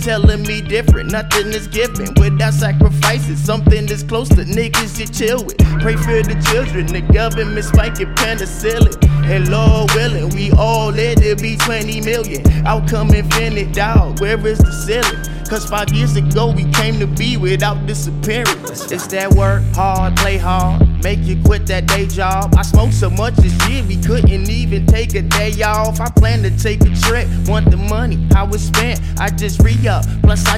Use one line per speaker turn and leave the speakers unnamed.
telling me different. Nothing is given without sacrifices. Something that's close to niggas you chill with. Pray for the children, the government spiking penicillin. And Lord willing, we all live to be 20 million. Outcome infinite, dog, where is the ceiling? Cause 5 years ago we came to be without disappearing. It's that work hard, play hard, make you quit that day job. I smoked so much this year we couldn't even take a day off. I plan to take a trip, want the money, how it's spent, I just re-up. Plus I